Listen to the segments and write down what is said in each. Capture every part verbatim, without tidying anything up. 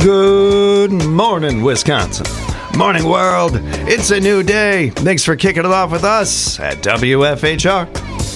Good morning, Wisconsin. Morning, world. It's a new day. Thanks for kicking it off with us at W F H R.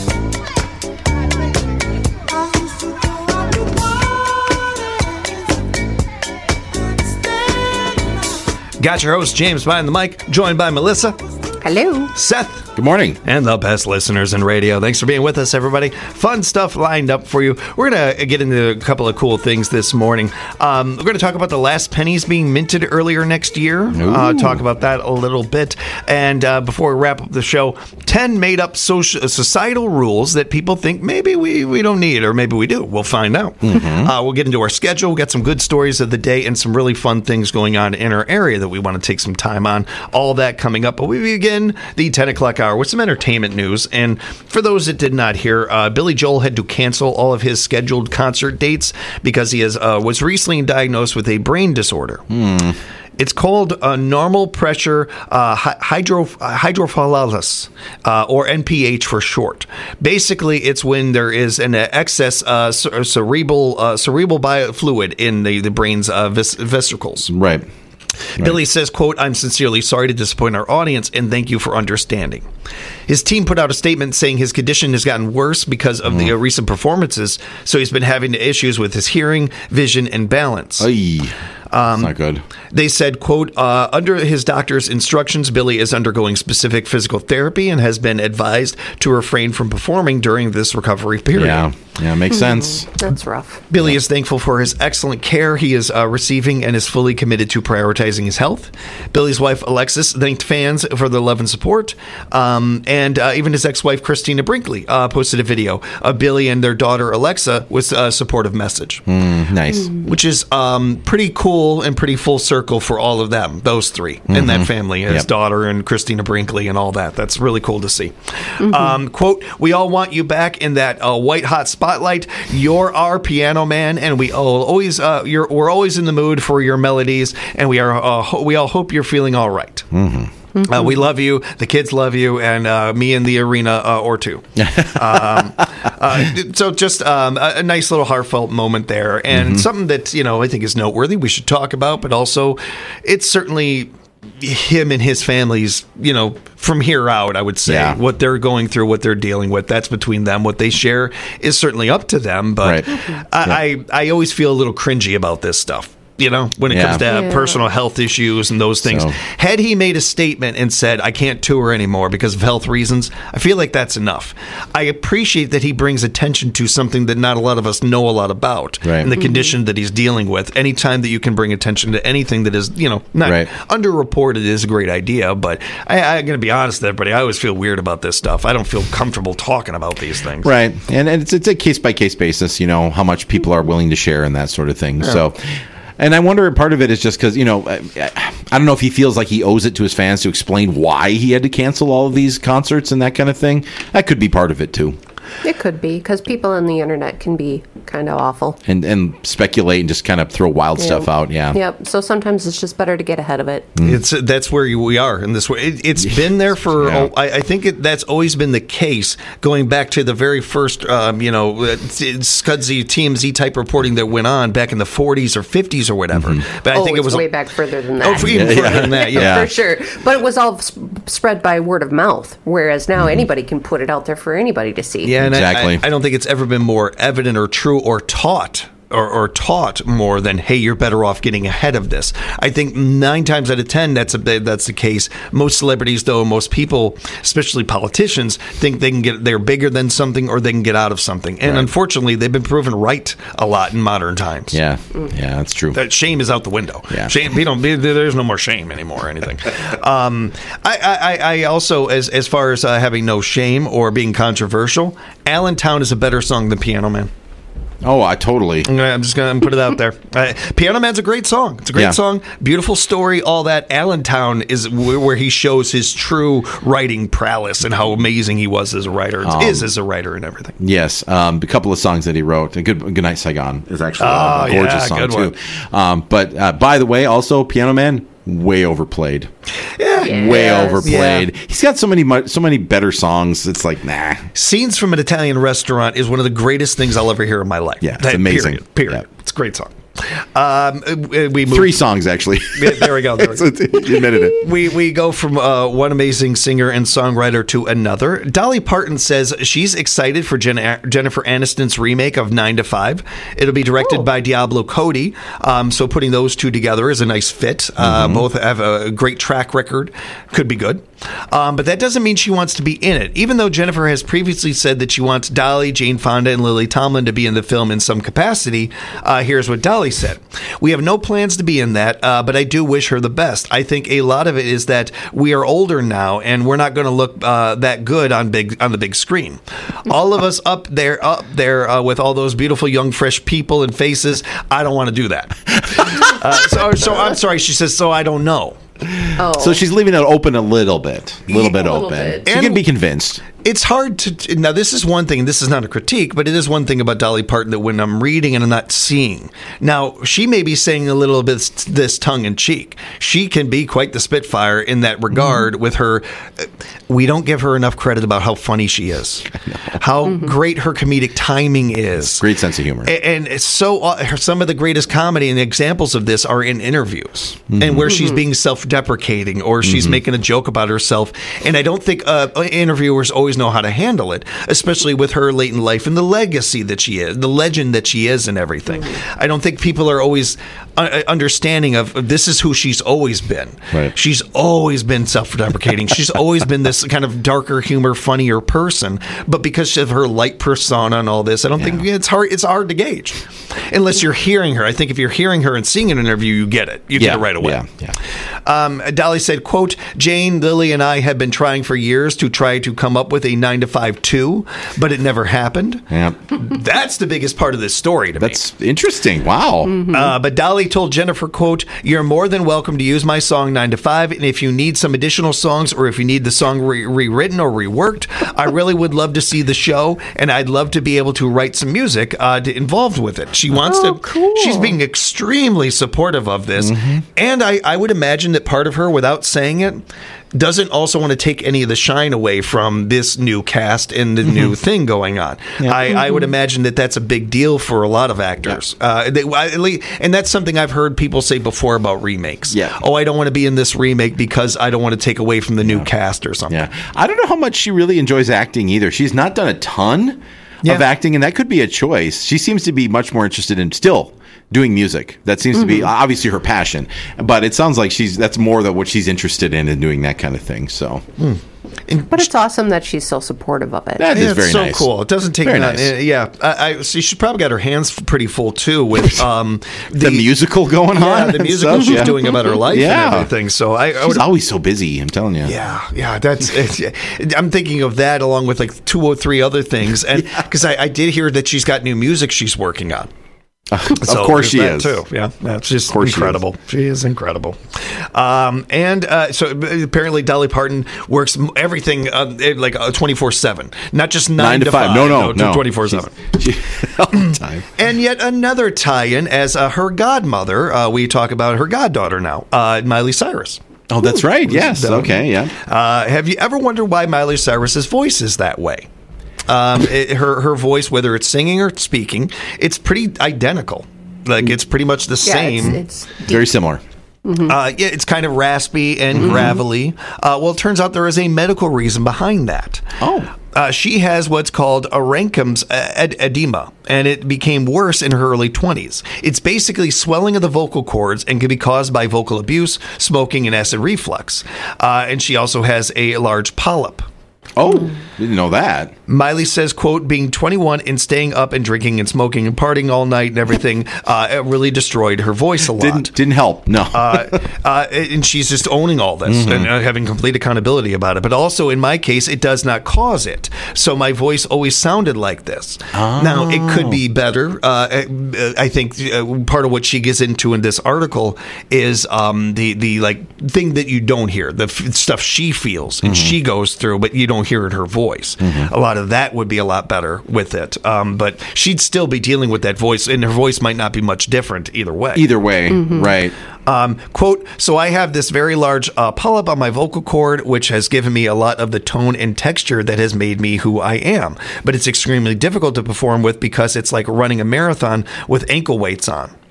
Got your host, James, behind the mic, joined by Melissa. Hello. Seth. Good morning. And the best listeners in radio. Thanks for being with us, everybody. Fun stuff lined up for you. We're going to get into a couple of cool things this morning. Um, we're going to talk about the last pennies being minted earlier next year. Uh, talk about that a little bit. And uh, before we wrap up the show, ten made-up social, societal rules that people think maybe we, we don't need, or maybe we do. We'll find out. Mm-hmm. Uh, we'll get into our schedule. We'll get some good stories of the day and some really fun things going on in our area that we want to take some time on. All that coming up. But we begin the ten o'clock hour with some entertainment news. And for those that did not hear, uh, Billy Joel had to cancel all of his scheduled concert dates because he has uh, was recently diagnosed with a brain disorder. Hmm. It's called uh, normal pressure uh, hydro, hydrocephalus, uh, or N P H for short. Basically, it's when there is an excess uh, cerebral uh, cerebral bio fluid in the, the brain's uh, vis- vesicles. Right. Right. Billy says, quote, "I'm sincerely sorry to disappoint our audience and thank you for understanding." His team put out a statement saying his condition has gotten worse because of mm. the uh, recent performances, so he's been having issues with his hearing, vision, and balance. Aye. Um, That's not good. They said, quote, uh, under his doctor's instructions, Billy is undergoing specific physical therapy and has been advised to refrain from performing during this recovery period. Yeah, yeah, makes mm-hmm. sense. That's rough. Billy is thankful for his excellent care he is uh, receiving and is fully committed to prioritizing his health. Billy's wife, Alexis, thanked fans for their love and support. Um, and uh, even his ex-wife, Christina Brinkley, uh, posted a video of Billy and their daughter, Alexa, with a supportive message. Mm, nice. Mm. Which is um, pretty cool and pretty full circle for all of them, those three, mm-hmm. and that family, his yep. daughter and Christina Brinkley and all that. That's really cool to see. Mm-hmm. Um, quote, "We all want you back in that uh, white hot spotlight. You're our piano man, and we all always uh, you're we're always in the mood for your melodies, and we are uh, ho- we all hope you're feeling all right." Mm-hmm. Mm-hmm. Uh, we love you. The kids love you, and uh, me in the arena uh, or two. um, uh, so just um, a, a nice little heartfelt moment there, and mm-hmm. something that, you know, I think is noteworthy. We should talk about, but also it's certainly him and his family's, you know, from here out, I would say, yeah. what they're going through, what they're dealing with, that's between them. What they share is certainly up to them, but right. I, yeah. I, I always feel a little cringy about this stuff. You know, when it yeah. comes to uh, yeah. personal health issues and those things. So. Had he made a statement and said, "I can't tour anymore because of health reasons," I feel like that's enough. I appreciate that he brings attention to something that not a lot of us know a lot about, right. and the mm-hmm. condition that he's dealing with. Anytime that you can bring attention to anything that is, you know, not right. underreported is a great idea. But I, I'm going to be honest with everybody, I always feel weird about this stuff. I don't feel comfortable talking about these things. Right. And, and it's, it's a case-by-case basis, you know, how much people are willing to share and that sort of thing. Yeah. So... And I wonder, part of it is just because, you know, I, I don't know if he feels like he owes it to his fans to explain why he had to cancel all of these concerts and that kind of thing. That could be part of it, too. It could be, because people on the internet can be kind of awful. And and speculate and just kind of throw wild yeah. stuff out, yeah. Yep, so sometimes it's just better to get ahead of it. Mm. It's uh, That's where we are in this way. It, it's been there for, yeah. oh, I, I think it, that's always been the case, going back to the very first, um, you know, Scudsy, T M Z type reporting that went on back in the forties or fifties or whatever. Mm-hmm. But I oh, think it's it was way back further than that. Oh, even yeah, further yeah. than that, yeah. yeah. For sure. But it was all sp- spread by word of mouth, whereas now mm-hmm. anybody can put it out there for anybody to see. Yeah, and exactly. I, I, I don't think it's ever been more evident or true or taught or, or taught more than, hey, you're better off getting ahead of this. I think nine times out of ten, that's a, that's the case. Most celebrities, though, most people, especially politicians, think they can get they're bigger than something or they can get out of something. And right. unfortunately, they've been proven right a lot in modern times. Yeah, yeah, that's true. That shame is out the window. Yeah. Shame, you know, there's no more shame anymore or anything. um, I, I, I also, as as far as uh, having no shame or being controversial, Allentown is a better song than Piano Man. Oh, I totally. I'm just going to put it out there. Uh, Piano Man's a great song. It's a great yeah. song. Beautiful story, all that. Allentown is w- where he shows his true writing prowess and how amazing he was as a writer. Um, is as a writer and everything. Yes. Um, a couple of songs that he wrote. A good Good Night Saigon is actually oh, a gorgeous yeah, song, good too. Um, but, uh, by the way, also, Piano Man, way overplayed. Yeah. Yes. Way overplayed. Yeah. He's got so many so many better songs. It's like, nah. Scenes from an Italian Restaurant is one of the greatest things I'll ever hear in my life. Yeah, it's that, amazing. Period. period. Yeah. It's a great song. Um, we move, Three songs, actually. There we go. There we go. You admitted it. We we go from uh, one amazing singer and songwriter to another. Dolly Parton says she's excited for Jen- Jennifer Aniston's remake of Nine to Five. It'll be directed Oh. by Diablo Cody. Um, so putting those two together is a nice fit. Uh, Mm-hmm. Both have a great track record. Could be good. Um, but that doesn't mean she wants to be in it. Even though Jennifer has previously said that she wants Dolly, Jane Fonda, and Lily Tomlin to be in the film in some capacity, uh, here's what Dolly said. We have no plans to be in that, uh, but I do wish her the best. I think a lot of it is that we are older now, and we're not going to look uh, that good on big on the big screen. All of us up there, up there uh, with all those beautiful young, fresh people and faces. I don't want to do that. uh, so, so I'm sorry. She says, so I don't know. Oh. So she's leaving it open a little bit, a little bit A little open. bit. She And- can be convinced. It's hard to now. This is one thing. This is not a critique, but it is one thing about Dolly Parton that when I'm reading and I'm not seeing. Now she may be saying a little bit this tongue in cheek. She can be quite the spitfire in that regard. Mm-hmm. With her, we don't give her enough credit about how funny she is, how mm-hmm. great her comedic timing is, Great sense of humor, and, and it's so uh, some of the greatest comedy and examples of this are in interviews mm-hmm. and where mm-hmm. she's being self-deprecating or she's mm-hmm. making a joke about herself. And I don't think uh, interviewers always know how to handle it, especially with her late in life and the legacy that she is, the legend that she is and everything. Mm-hmm. I don't think people are always uh, understanding of this is who she's always been. Right. She's always been self-deprecating. She's always been this kind of darker humor, funnier person. But because of her light persona and all this, I don't yeah. think it's hard. It's hard to gauge unless you're hearing her. I think if you're hearing her and seeing an interview, you get it. You yeah. get it right away. Yeah. Yeah. Um, Dolly said, quote, Jane, Lily, and I have been trying for years to try to come up with a nine to five two, but it never happened. Yeah. That's the biggest part of this story to That's me. That's interesting. Wow. Mm-hmm. Uh, but Dolly told Jennifer, quote, you're more than welcome to use my song nine to five, and if you need some additional songs or if you need the song re- rewritten or reworked, I really would love to see the show, and I'd love to be able to write some music uh, to, involved with it. She wants oh, to. Cool. She's being extremely supportive of this, mm-hmm. and I, I would imagine that part of her, without saying it, doesn't also want to take any of the shine away from this new cast and the mm-hmm. new thing going on. Yeah. I, mm-hmm. I would imagine that that's a big deal for a lot of actors. Yeah. Uh, they, and that's something I've heard people say before about remakes. Yeah. Oh, I don't want to be in this remake because I don't want to take away from the new yeah. cast or something. Yeah. I don't know how much she really enjoys acting either. She's not done a ton yeah. of acting, and that could be a choice. She seems to be much more interested in still doing music. That seems mm-hmm. to be obviously her passion, but it sounds like she's that's more than what she's interested in in doing that kind of thing. So, mm. and but it's awesome that she's so supportive of it. That yeah, is very it's so nice. cool. It doesn't take very that. nice. Uh, yeah, I, I, so she's probably got her hands pretty full too with um, the, the musical going yeah, on. the musical stuff, she's yeah. doing about her life yeah. and everything. So I, I she's would, always so busy. I'm telling you. Yeah, yeah. That's. It's, I'm thinking of that along with like two or three other things, and because yeah. I, I did hear that she's got new music she's working on. Uh, so of course she is too. Yeah, that's just incredible. She is, she is incredible. Um, and uh, so apparently Dolly Parton works everything uh, like twenty-four seven, not just nine, nine to, to five. five. No, no, no, twenty-four seven. All the time. And yet another tie-in as uh, her godmother. Uh, we talk about her goddaughter now, uh, Miley Cyrus. Oh, that's right. Yes. Okay. Yeah. Uh, have you ever wondered why Miley Cyrus's voice is that way? Um, it, her her voice, whether it's singing or speaking, it's pretty identical. Like it's pretty much the yeah, same. It's, it's very similar. Mm-hmm. Uh, yeah, it's kind of raspy and mm-hmm. gravelly. Uh, well, it turns out there is a medical reason behind that. Oh. Uh, she has what's called Arenkham's ed- edema, and it became worse in her early twenties. It's basically swelling of the vocal cords and can be caused by vocal abuse, smoking, and acid reflux. Uh, and she also has a large polyp. Oh, didn't know that. Miley says, quote, being twenty-one and staying up and drinking and smoking and partying all night and everything, uh, it really destroyed her voice a lot. Didn't, didn't help, no. uh, uh, and she's just owning all this mm-hmm. and uh, having complete accountability about it. But also, in my case, it does not cause it. So my voice always sounded like this. Oh. Now, it could be better. Uh, I think uh, part of what she gets into in this article is um, the, the like thing that you don't hear, the f- stuff she feels and mm-hmm. she goes through, but you don't hear in her voice. Mm-hmm. A lot of that would be a lot better with it. Um, but she'd still be dealing with that voice, and her voice might not be much different either way. Either way, mm-hmm. right. Um, quote, so I have this very large uh, polyp on my vocal cord, which has given me a lot of the tone and texture that has made me who I am. But it's extremely difficult to perform with because it's like running a marathon with ankle weights on.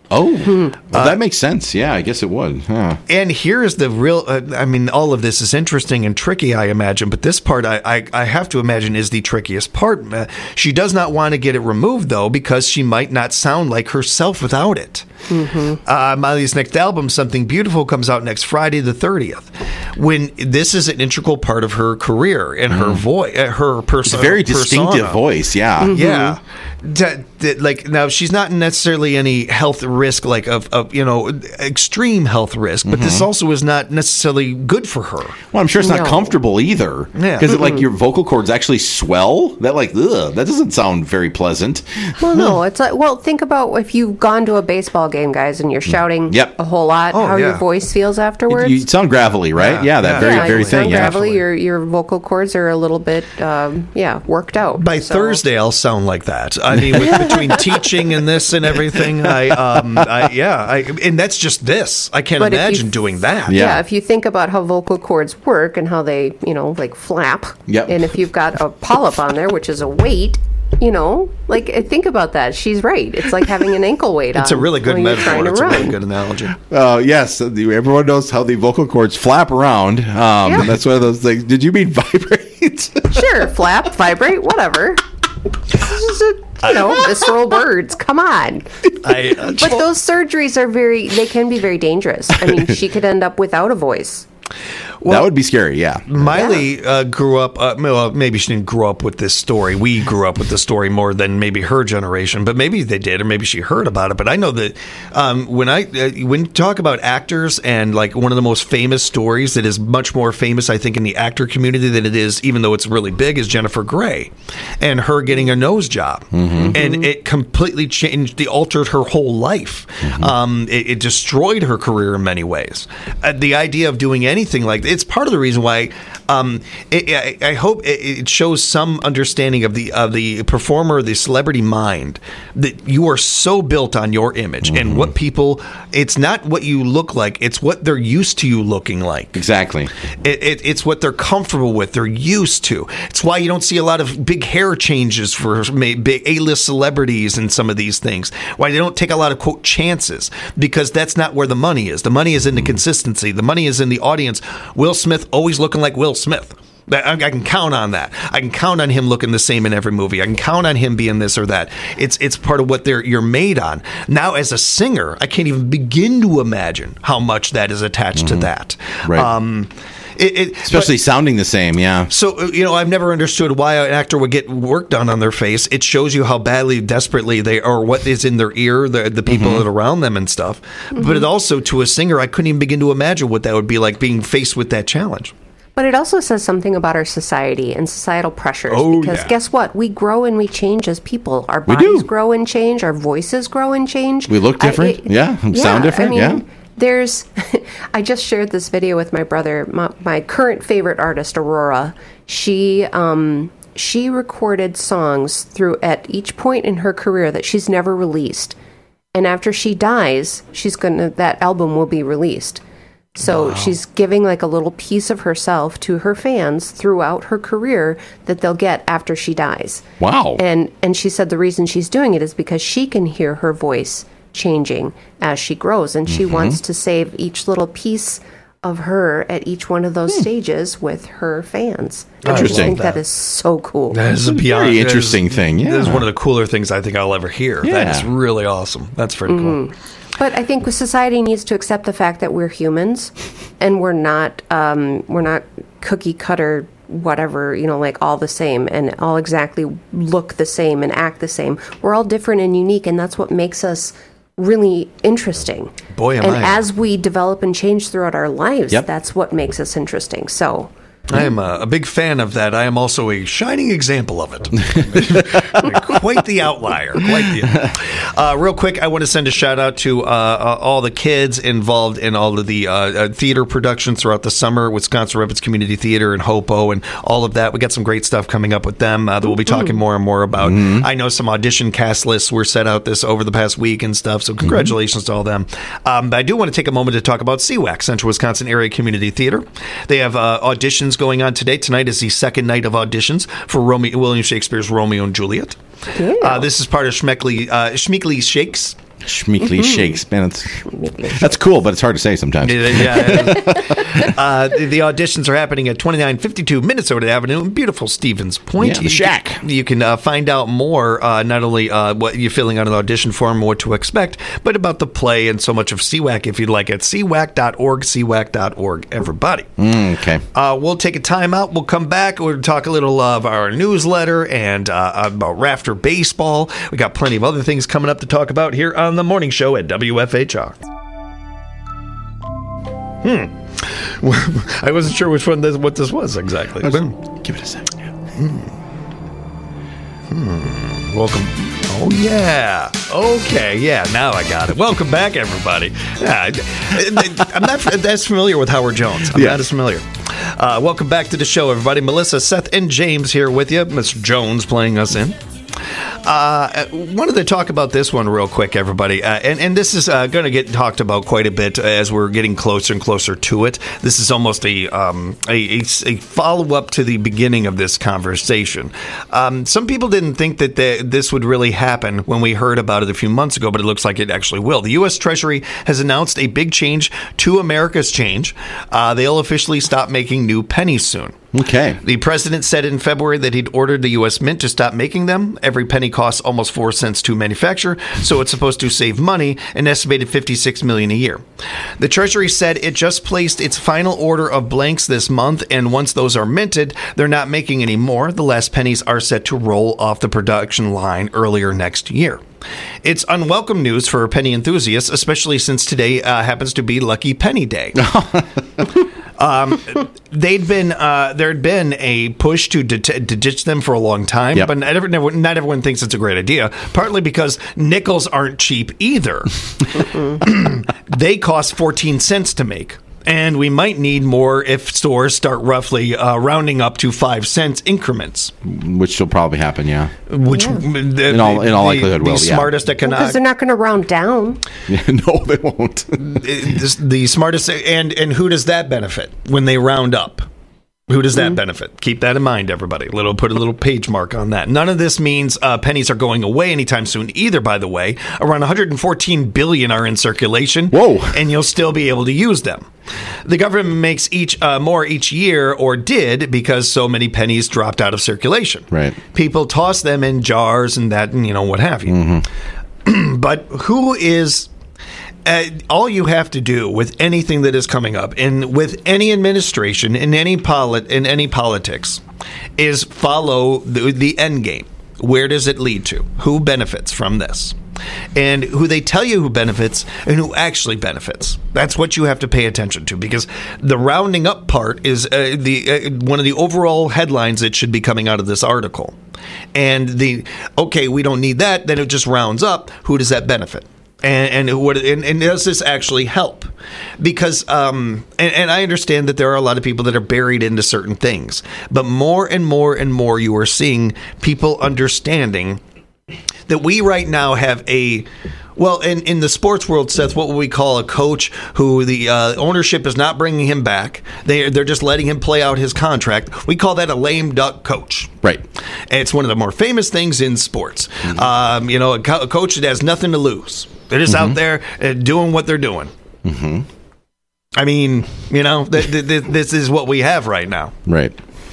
Oh, well, that makes sense. Yeah, I guess it would. Huh. And here's the real, uh, I mean, all of this is interesting and tricky, I imagine, but this part I, I, I have to imagine is the trickiest part. Uh, she does not want to get it removed, though, because she might not sound like herself without it. Mm-hmm. Uh, Miley's next album, Something Beautiful, comes out next Friday the thirtieth. When this is an integral part of her career and her mm. voice, uh, her person, it's a very distinctive persona. voice. Yeah, mm-hmm. yeah. D- d- like now, she's not necessarily any health risk, like of, of you know extreme health risk, but mm-hmm. this also is not necessarily good for her. Well, I'm sure it's not no. comfortable either. Yeah, because mm-hmm. like your vocal cords actually swell. That like ugh, that doesn't sound very pleasant. Well, no, it's like well, think about if you've gone to a baseball game, guys, and you're shouting yep. a whole lot, oh, how yeah. your voice feels afterwards. You, you sound gravelly, right? Yeah, yeah that yeah. very yeah, very you thing. Sound yeah, gravelly. Your your vocal cords are a little bit um, yeah worked out. By so. Thursday, I'll sound like that. I mean, with, between teaching and this and everything, I, um, I yeah, I, and that's just this. I can't but imagine you, doing that. Yeah. yeah, if you think about how vocal cords work and how they, you know, like flap, yep. and if you've got a polyp on there, which is a weight, you know, like think about that. She's right. It's like having an ankle weight on. It's a really good metaphor. It's run. a really good analogy. Uh, yes, everyone knows how the vocal cords flap around. Um, yeah. That's one of those things. Did you mean vibrate? Sure, flap, vibrate, whatever. You know, visceral words. Come on. I, uh, but those surgeries are very, they can be very dangerous. I mean, she could end up without a voice. Well, that would be scary, yeah. Miley uh, grew up, uh, well, maybe she didn't grow up with this story. We grew up with the story more than maybe her generation, but maybe they did, or maybe she heard about it. But I know that um, when I uh, when you talk about actors, and like one of the most famous stories that is much more famous, I think, in the actor community than it is, even though it's really big, is Jennifer Grey and her getting a nose job. Mm-hmm. And it completely changed, it altered her whole life. Mm-hmm. Um, it, it destroyed her career in many ways. Uh, the idea of doing anything like it's part of the reason why um, it, I, I hope it, it shows some understanding of the of the performer, the celebrity mind, that you are so built on your image mm-hmm. and what people. It's not what you look like; it's what they're used to you looking like. Exactly. It, it, it's what they're comfortable with. They're used to. It's why you don't see a lot of big hair changes for big A-list celebrities and some of these things. Why they don't take a lot of quote chances, because that's not where the money is. The money is in the consistency. The money is in the audience. Will Smith always looking like Will Smith. I, I can count on that. I can count on him looking the same in every movie. I can count on him being this or that. It's it's part of what they're you're made on. Now, as a singer, I can't even begin to imagine how much that is attached mm-hmm. to that. Right. Um, It, it, Especially but, sounding the same, yeah. So, you know, I've never understood why an actor would get work done on their face. It shows you how badly, desperately they or what is in their ear, the, the people mm-hmm. that are around them and stuff. Mm-hmm. But it also, to a singer, I couldn't even begin to imagine what that would be like being faced with that challenge. But it also says something about our society and societal pressures. Oh, because yeah. guess what? We grow and we change as people. Our bodies grow and change. Our voices grow and change. We look different. I, it, yeah. yeah. Sound different. I mean, yeah. There's, I just shared this video with my brother, my, my current favorite artist, Aurora. She, um, she recorded songs through at each point in her career that she's never released. And after she dies, she's gonna, that album will be released. So wow. she's giving like a little piece of herself to her fans throughout her career that they'll get after she dies. Wow. And, and she said the reason she's doing it is because she can hear her voice changing as she grows, and she mm-hmm. wants to save each little piece of her at each one of those hmm. stages with her fans. Interesting. I think that is so cool. That is a beyond, very interesting is, thing. Yeah, that is one of the cooler things I think I'll ever hear. Yeah. That is really awesome. That's pretty mm-hmm. cool. But I think society needs to accept the fact that we're humans, and we're not um, we're not cookie cutter. Whatever, you know, like all the same and all exactly look the same and act the same. We're all different and unique, and that's what makes us really interesting. Boy, am and I. as we develop and change throughout our lives, yep. that's what makes us interesting. So I am a, a big fan of that. I am also a shining example of it. Quite the outlier. Quite the. Uh, real quick, I want to send a shout out to uh, uh, all the kids involved in all of the uh, uh, theater productions throughout the summer. Wisconsin Rapids Community Theater and Hopo and all of that. We got some great stuff coming up with them uh, that we'll be talking more and more about. Mm-hmm. I know some audition cast lists were set out this over the past week and stuff. So congratulations mm-hmm. to all them. Um, but I do want to take a moment to talk about C WAC, Central Wisconsin Area Community Theater. They have uh, auditions going on today. Tonight is the second night of auditions for Romeo, William Shakespeare's Romeo and Juliet. Yeah. Uh, this is part of Schmeckley, uh, Schmeekley Shakes. Schmeekly Mm-hmm. Shakes. Man, that's, that's cool, but it's hard to say sometimes. Yeah, uh, the, the auditions are happening at twenty-nine fifty-two Minnesota Avenue in beautiful Stevens Point. Yeah, the Shack. You can uh, find out more, uh, not only uh, what you're filling out an audition form, what to expect, but about the play and so much of C WAC if you'd like at c w a c dot org, c w a c dot org, everybody. Mm, okay. Uh, we'll take a time out. We'll come back. We'll talk a little of our newsletter and uh, about Rafter Baseball. We got plenty of other things coming up to talk about here on the morning show at W F H R. Hmm. I wasn't sure which one this, what this was exactly. Give it a second. Hmm. Hmm. Welcome. Oh, yeah. Okay. Yeah. Now I got it. Welcome back, everybody. Yeah, I'm not as familiar with Howard Jones. I'm yeah. not as familiar. Uh, welcome back to the show, everybody. Melissa, Seth, and James here with you. Mister Jones playing us in. Uh, wanted to talk about this one real quick, everybody. Uh, and, and this is uh, going to get talked about quite a bit as we're getting closer and closer to it. This is almost a um, a, a, a follow-up to the beginning of this conversation. Um, some people didn't think that the, this would really happen when we heard about it a few months ago, but it looks like it actually will. The U S Treasury has announced a big change to America's change. Uh, they'll officially stop making new pennies soon. Okay. The president said in February that he'd ordered the U S Mint to stop making them. Every penny costs almost four cents to manufacture, so it's supposed to save money, an estimated fifty-six million dollars a year. The Treasury said it just placed its final order of blanks this month, and once those are minted, they're not making any more. The last pennies are set to roll off the production line earlier next year. It's unwelcome news for penny enthusiasts, especially since today uh, happens to be Lucky Penny Day. Um, they'd been uh, there'd been a push to, det- to ditch them for a long time, yep. but not, every, not everyone thinks it's a great idea. Partly because nickels aren't cheap either. They cost fourteen cents to make. And we might need more if stores start roughly uh, rounding up to five cents increments, which will probably happen. Yeah, which yeah. The, in all in all the, likelihood the will. Smartest yeah. economic. Because they're not going to round down. No, they won't. the, the smartest, and and who does that benefit when they round up? Who does that mm-hmm. benefit? Keep that in mind, everybody. Little put a little page mark on that. None of this means uh, pennies are going away anytime soon either, by the way. Around one hundred fourteen billion are in circulation. Whoa. And you'll still be able to use them. The government makes each uh, more each year, or did, because so many pennies dropped out of circulation. Right. People toss them in jars and that, and you know, what have you. Mm-hmm. But who is... Uh, all you have to do with anything that is coming up, and with any administration, in any polit- in any politics, is follow the, the end game. Where does it lead to? Who benefits from this? And who they tell you who benefits and who actually benefits. That's what you have to pay attention to, because the rounding up part is uh, the uh, one of the overall headlines that should be coming out of this article. And the, okay, we don't need that, then it just rounds up. Who does that benefit? And and, what, and and does this actually help? Because um and, and I understand that there are a lot of people that are buried into certain things, but more and more and more you are seeing people understanding that we right now have a well in, in the sports world, Seth, what would we call a coach who the uh, ownership is not bringing him back? They they're just letting him play out his contract. We call that a lame duck coach. Right. And it's one of the more famous things in sports. Mm-hmm. Um, you know, a, co- a coach that has nothing to lose. They're just mm-hmm. out there uh, doing what they're doing. Mm-hmm. I mean, you know, th- th- th- this is what we have right now. Right.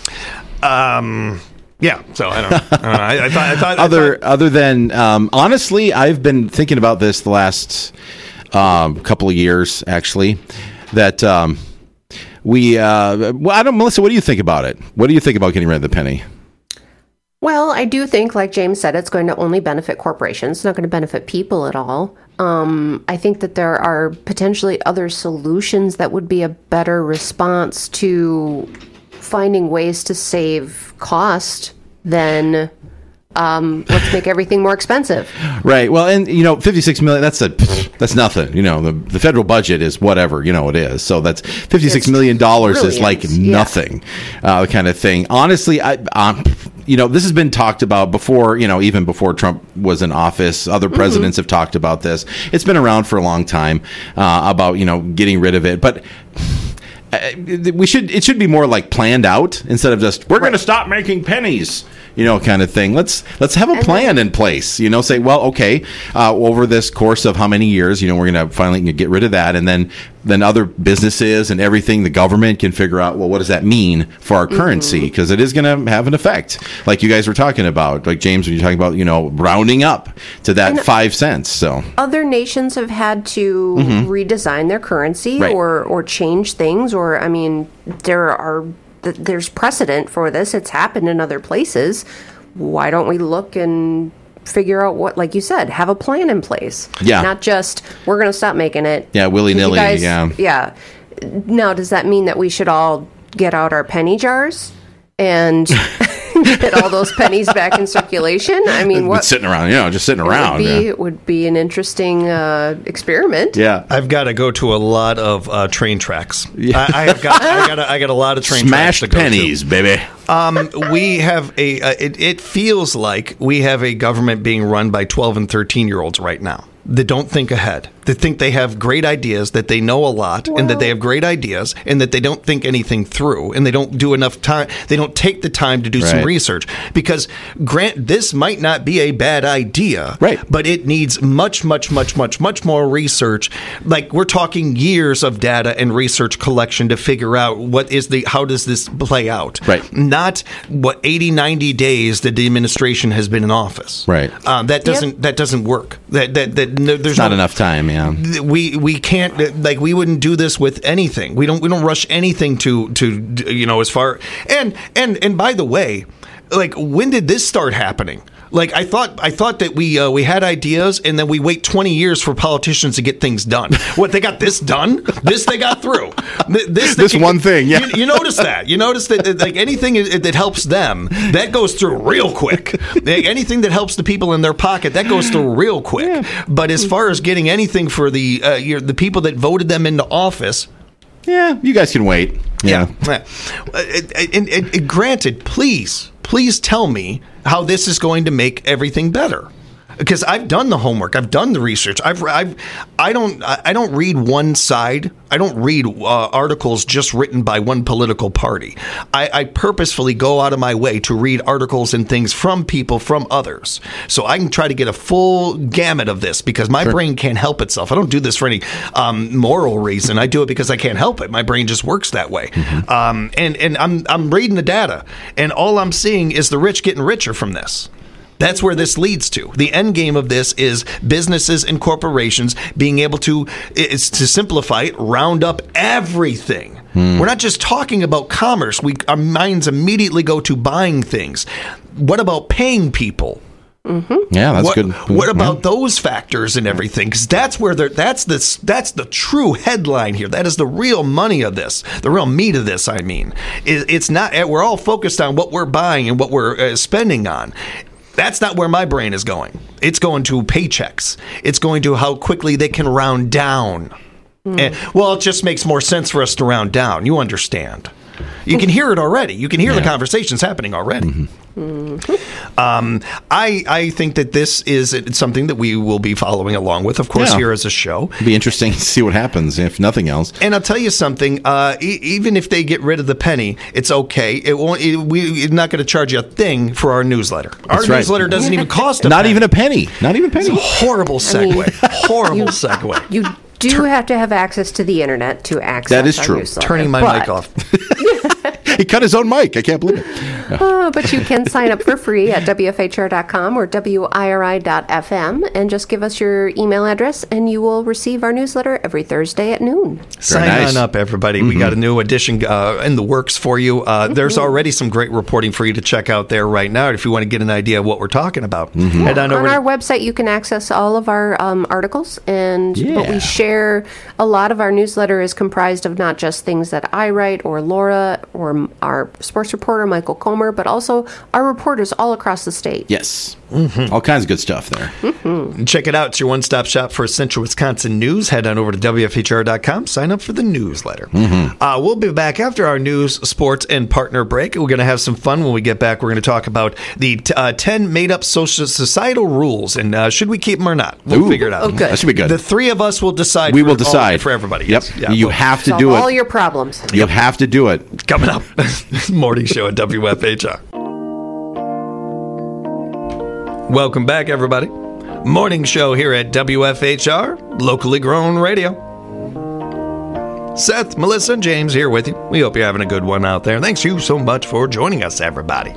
Um. Yeah. So I don't know. I, don't know. I, I thought. I thought. Other I thought, other than um, honestly, I've been thinking about this the last um, couple of years, actually. That um, we. Uh, well, I don't, Melissa. What do you think about it? What do you think about getting rid of the penny? Well, I do think, like James said, it's going to only benefit corporations. It's not going to benefit people at all. Um, I think that there are potentially other solutions that would be a better response to finding ways to save cost than um, let's make everything more expensive. Right. Well, and you know, fifty-six million, that's a that's nothing. You know, the the federal budget is whatever, you know, it is. So that's fifty-six million dollars is like nothing, yeah. uh, kind of thing. Honestly, I um, you know, this has been talked about before, you know, even before Trump was in office. Other presidents mm-hmm. have talked about this. It's been around for a long time uh, about, you know, getting rid of it. But uh, we should, it should be more like planned out instead of just, we're right. going to stop making pennies. you know, kind of thing. Let's let's have a plan in place. You know, say, well, okay, uh, over this course of how many years, you know, we're going to finally get rid of that, and then then other businesses and everything, the government can figure out, well, what does that mean for our currency? Because it is going to have an effect, like you guys were talking about, like James, when you're talking about, you know, rounding up to that and five cents. So other nations have had to mm-hmm. redesign their currency right. or or change things, or I mean, there are there's precedent for this. It's happened in other places. Why don't we look and figure out what, like you said, have a plan in place? Yeah. Not just, we're going to stop making it. Yeah, willy-nilly, guys, yeah. Yeah. Now, does that mean that we should all get out our penny jars and get all those pennies back in circulation? I mean, what? Sitting around, you know, just sitting around. It would be, yeah. it would be an interesting uh, experiment. Yeah. I've got to go to a lot of uh, train tracks. Yeah. I, I have got, I got, a, I got a lot of train Smashed tracks to go pennies, to. baby. Um, we have a. Uh, it, it feels like we have a government being run by twelve and thirteen year olds right now that don't think ahead. That think they have great ideas, that they know a lot, well, and that they have great ideas, and that they don't think anything through, and they don't do enough time. They don't take the time to do right. some research. Because, grant, this might not be a bad idea, right. but it needs much, much, much, much, much more research. Like, we're talking years of data and research collection to figure out what is the, how does this play out? Right. Not what eighty, ninety days that the administration has been in office. Right. Um, that doesn't yep. that doesn't work. That that that no, there's not no, enough time. Yeah. We we can't, like, we wouldn't do this with anything. We don't we don't rush anything to to you know as far and and and by the way, like, when did this start happening? Like, I thought I thought that we uh, we had ideas, and then we wait twenty years for politicians to get things done. What, they got this done? This they got through. This this can, one thing, yeah. You, you notice that. You notice that, like, anything that helps them, that goes through real quick. Anything that helps the people in their pocket, that goes through real quick. Yeah. But as far as getting anything for the uh, your, the people that voted them into office, yeah, you guys can wait. Yeah. yeah. Uh, and, and, and granted, please, please tell me how this is going to make everything better. Because I've done the homework, I've done the research. I've, I've, I don't, I don't read one side. I don't read uh, articles just written by one political party. I, I purposefully go out of my way to read articles and things from people from others, so I can try to get a full gamut of this. Because my sure. brain can't help itself. I don't do this for any um, moral reason. I do it because I can't help it. My brain just works that way. Mm-hmm. Um, and and I'm I'm reading the data, and all I'm seeing is the rich getting richer from this. That's where this leads to. The end game of this is businesses and corporations being able to, is to simplify it, round up everything. Hmm. We're not just talking about commerce. We our minds immediately go to buying things. What about paying people? Mm-hmm. Yeah, that's what, good. What about yeah. those factors and everything? Because that's where that's the that's the true headline here. That is the real money of this, the real meat of this. I mean, it, it's not. We're all focused on what we're buying and what we're uh, spending on. That's not where my brain is going. It's going to paychecks. It's going to how quickly they can round down. Mm. And, well, it just makes more sense for us to round down. You understand. You can hear it already. You can hear yeah. the conversations happening already. Mm-hmm. Mm-hmm. Um, I I think that this is something that we will be following along with, of course, yeah. here as a show. It'll be interesting to see what happens, if nothing else. And I'll tell you something. Uh, e- even if they get rid of the penny, it's okay. It won't. It, we, we're not going to charge you a thing for our newsletter. Our That's right. newsletter doesn't even cost a not penny. even a penny. Not even a penny. It's a horrible segue. I mean, horrible you, segue. You do Tur- have to have access to the internet to access that is our true. newsletter. Turning my but, mic off. He cut his own mic. I can't believe it. No. Oh, but you can sign up for free at W F H R dot com or W I R I dot F M and just give us your email address and you will receive our newsletter every Thursday at noon. Sign nice. on up, everybody. Mm-hmm. We got a new edition uh, in the works for you. Uh, mm-hmm. There's already some great reporting for you to check out there right now if you want to get an idea of what we're talking about. Mm-hmm. Head on, on our to- website, you can access all of our um, articles. And yeah. But we share, a lot of our newsletter is comprised of not just things that I write or Laura or our sports reporter, Michael Comer, but also our reporters all across the state. Yes. Mm-hmm. All kinds of good stuff there. Mm-hmm. Check it out. It's your one-stop shop for Central Wisconsin news. Head on over to W F H R dot com. Sign up for the newsletter. Mm-hmm. Uh, we'll be back after our news, sports, and partner break. We're going to have some fun when we get back. We're going to talk about the t- uh, ten made-up social societal rules, and uh, should we keep them or not? We'll Ooh, figure it out. Oh, good. That should be good. The three of us will decide. We for will decide. All, for everybody. Yep. Yes. Yeah, you but have to Solve do it. all your problems. You have to do it. Coming up, morning show at W F H R. Welcome back, everybody. Morning show here at W F H R, locally grown radio. Seth, Melissa, and James here with you. We hope you're having a good one out there. Thanks you so much for joining us, everybody.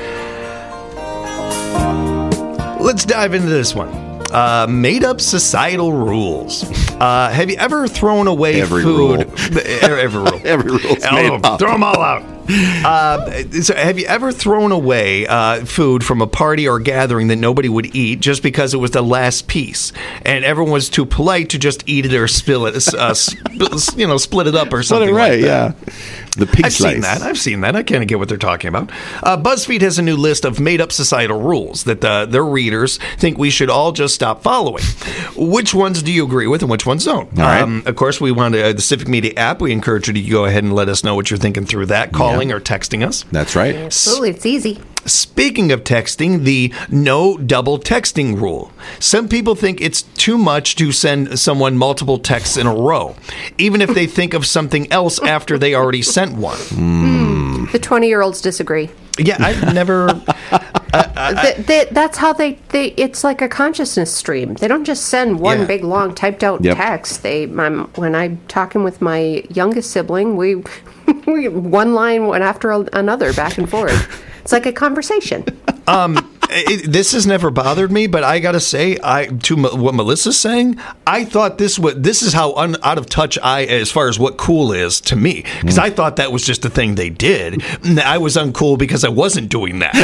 Let's dive into this one. Uh, made up societal rules. Uh, have you ever thrown away every food? Rule. Every rule. Every rule's All made of them. up. Throw them all out. Uh, so have you ever thrown away uh, food from a party or gathering that nobody would eat just because it was the last piece, and everyone was too polite to just eat it or spill it, uh, sp- you know, split it up or something right, like that? Yeah. The pig I've slice. seen that. I've seen that. I kind of get what they're talking about. Uh, BuzzFeed has a new list of made-up societal rules that uh, their readers think we should all just stop following. Which ones do you agree with and which ones don't? All right. Um, of course, we want uh, the Civic Media app. We encourage you to go ahead and let us know what you're thinking through that, calling Yeah. or texting us. That's right. Absolutely, it's easy. Speaking of texting, the no double texting rule. Some people think it's too much to send someone multiple texts in a row, even if they think of something else after they already sent one. Mm. The twenty-year-olds disagree. Yeah, I've never... They, they, that's how they, they. It's like a consciousness stream. They don't just send one Yeah. big long typed out Yep. text. They, I'm, when I'm talking with my youngest sibling, we, we one line one after another, back and forth. It's like a conversation. It, this has never bothered me, but I gotta say, I to M- what Melissa's saying, I thought this was this is how un, out of touch I, as far as what cool is to me, because I thought that was just a thing they did. And I was uncool because I wasn't doing that.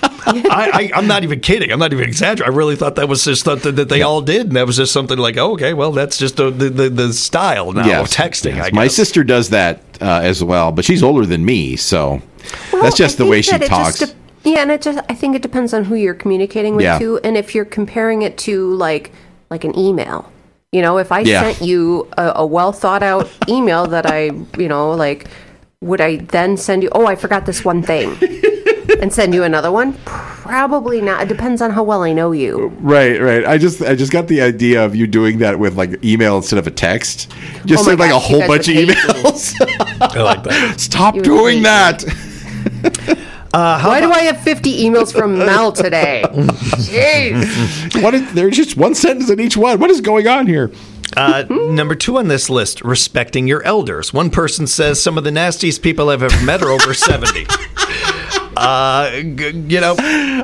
I, I, I'm not even kidding. I'm not even exaggerating. I really thought that was just something that they all did, and that was just something like, oh, okay, well, that's just a, the, the the style now Yes, of texting. yes. I guess. My sister does that uh, as well, but she's older than me, so Well, that's just I the way think she that it talks. just de- yeah, and it just I think it depends on who you're communicating with Yeah. too, and if you're comparing it to like like an email. You know, if I Yeah. sent you a, a well thought out email that I, you know, like, would I then send you? Oh, I forgot this one thing, and send you another one? Probably not. It depends on how well I know you. Right, right. I just I just got the idea of you doing that with like email instead of a text. Just Oh my send like a gosh, you whole guys bunch of would hate emails. I like that. Stop You would doing hate that. Why do I have fifty emails from Mel today? Jeez. What is, there's just one sentence in each one. What is going on here? Uh, number two on this list, respecting your elders. One person says some of the nastiest people I've ever met are over seventy. Uh, g- you know,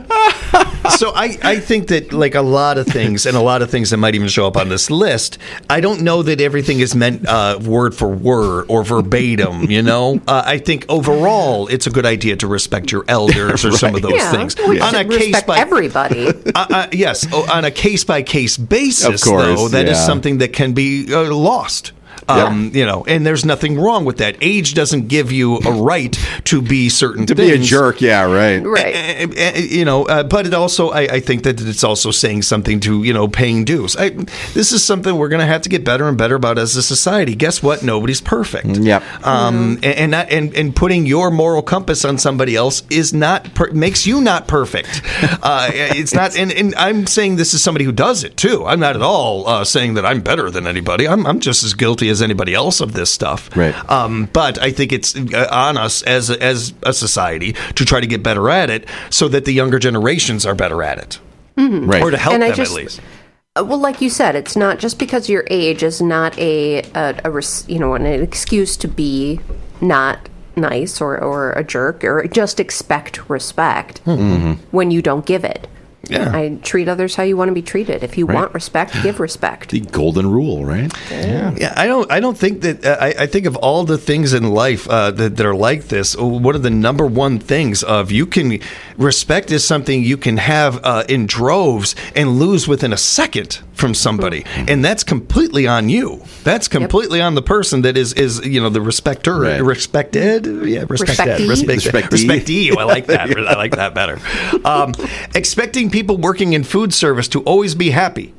so I, I think that like a lot of things and a lot of things that might even show up on this list, I don't know that everything is meant uh, word for word or verbatim, you know? Uh, I think overall it's a good idea to respect your elders or some of those Yeah, things. we On a should case respect by everybody. uh, uh, yes, oh, on a case-by-case basis, Of course, though, that is yeah. something that can be uh, lost. Um, You know, and there's nothing wrong with that. Age doesn't give you a right to be certain To things. be a jerk, yeah, right. Right. Uh, uh, you know, uh, but it also, I, I think that it's also saying something to, you know, paying dues. I, this is something we're going to have to get better and better about as a society. Guess what? Nobody's perfect. Yep. Um, and and, not, and and putting your moral compass on somebody else is not per- makes you not perfect. Uh, it's not, and, and I'm saying this is somebody who does it too. I'm not at all uh, saying that I'm better than anybody. I'm I'm just as guilty as anybody else of this stuff. Right. Um, but I think it's uh, on us as a, as a society to try to get better at it, so that the younger generations are better at it, Right. or to help And I them just- at least. Uh, Well, like you said, it's not just because your age is not a, a, a res- you know, an excuse to be not nice or, or a jerk, or just expect respect when you don't give it. Yeah. I treat others how you want to be treated. If you Right. want respect, give respect. The golden rule, right? Yeah, I don't. I don't think that. Uh, I, I think of all the things in life uh, that, that are like this. One of the number one things of you can respect is something you can have uh, in droves and lose within a second from somebody, and that's completely on you. That's completely on the person that is is you know the respecter, Right. respected, yeah, respected, Respectee. respect, Respectee. respectee. Oh, I like that. I like that better. Um, expecting people working in food service to always be happy.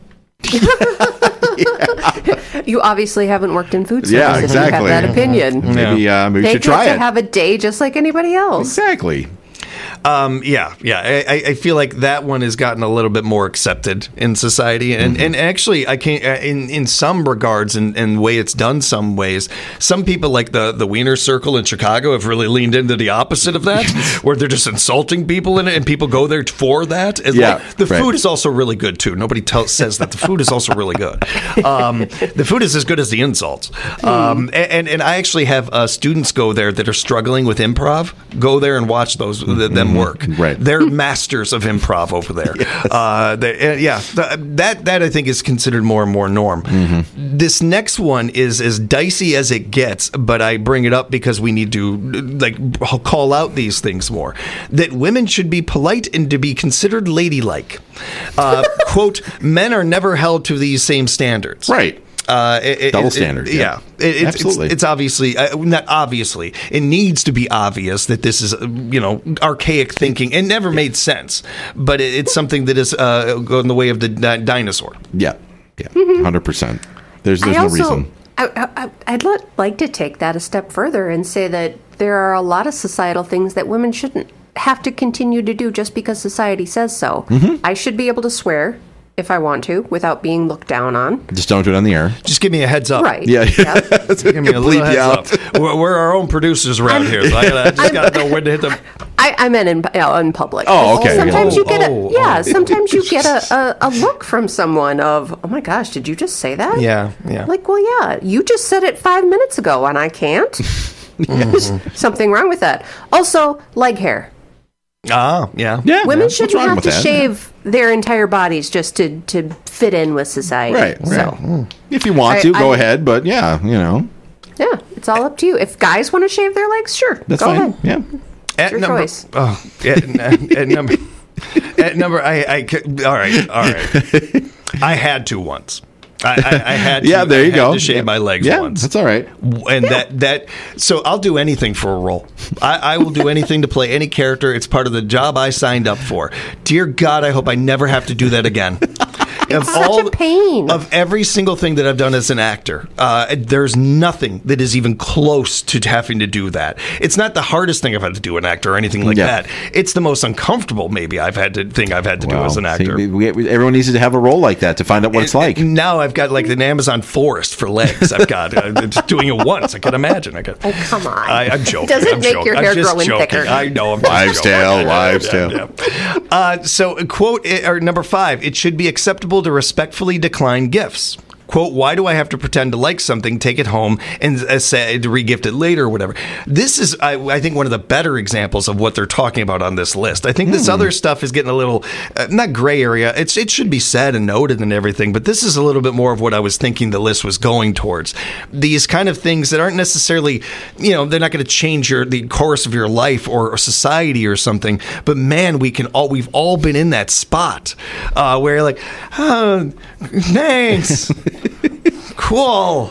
You obviously haven't worked in food service Yeah, if exactly. you have that opinion. Maybe, uh, maybe we They should get try to it. have a day just like anybody else. Exactly. Um, yeah, yeah. I, I feel like that one has gotten a little bit more accepted in society, and mm-hmm. and actually, I can in in some regards, and in, in way it's done some ways. Some people like the the Wiener Circle in Chicago have really leaned into the opposite of that, where they're just insulting people in it, and people go there for that. And yeah, like, the right. food is also really good too. Nobody tell, says that the food is also really good. Um, the food is as good as the insults. Um, and and I actually have uh, students go there that are struggling with improv. Go there and watch those mm-hmm. them work. Right. They're masters of improv over there. Yes. Uh, they, uh, yeah, th- that that I think is considered more and more norm. Mm-hmm. This next one is as dicey as it gets, but I bring it up because we need to like call out these things more. That women should be polite and to be considered ladylike. Uh, quote: Men are never held to these same standards. Right. Uh, it, Double it, standards. It, yeah, yeah. It, it's, absolutely. It's, it's obviously uh, not obviously. It needs to be obvious that this is uh, you know archaic thinking and never made sense. But it, it's something that is uh, going the way of the di- dinosaur. Yeah, yeah, one hundred percent. There's there's I no also, reason. I, I, I'd let, like to take that a step further and say that there are a lot of societal things that women shouldn't have to continue to do just because society says so. Mm-hmm. I should be able to swear if I want to, without being looked down on. Just don't do it on the air. Just give me a heads up. Right. Yeah. yeah. Give me a little heads up. We're, we're our own producers around I'm, here, so I, I just got to know when to hit them. I, I meant in, uh, in public. Oh, okay. Sometimes oh, you get a oh, yeah. oh. Sometimes you get a, a, a look from someone of, oh my gosh, did you just say that? Yeah, yeah. Like, well, yeah, you just said it five minutes ago, and I can't. There's something wrong with that. Also, leg hair. Ah, yeah. Yeah. Women yeah. shouldn't have to that? shave their entire bodies just to, to fit in with society. Right. So, right. Mm. If you want I- to, go I- ahead. But yeah, you know, yeah, it's all up to you. If guys want to shave their legs, sure, that's go fine. ahead. Yeah. At your number, choice. Oh, at, at, at number, at number, I, I, could- all right, all right. I had to once. I, I, I had to, Yeah, there I you had go. to shave Yeah. my legs Yeah, once. that's all right. And that, that, so I'll do anything for a role. I, I will do anything to play any character. It's part of the job I signed up for. Dear God, I hope I never have to do that again. Of It's such a pain. Of every single thing that I've done as an actor, uh, there's nothing that is even close to having to do that. It's not the hardest thing I've had to do an actor or anything like Yeah. that. It's the most uncomfortable maybe I've had to thing I've had to do Well, as an actor. see, we, we, everyone needs to have a role like that to find out what it's like. Now I've got like an Amazon forest for legs. I've got uh, just doing it once. I can imagine. I can. Oh, come on. I, I'm joking. Does it I'm make joking. your I'm hair just growing joking. thicker? I know. I'm just Wives' joking. tale, Yeah, wives' yeah, tale. yeah. Uh, so, quote or number five: it should be acceptable to respectfully decline gifts. Quote, why do I have to pretend to like something, take it home, and uh, say, to regift it later or whatever? This is, I, I think, one of the better examples of what they're talking about on this list. I think this Mm. other stuff is getting a little, uh, not gray area. It's It should be said and noted and everything, but this is a little bit more of what I was thinking the list was going towards. These kind of things that aren't necessarily, you know, they're not going to change your the course of your life or, or society or something, but man, we can all, we've all been in that spot uh, where you're like, oh, thanks. Cool.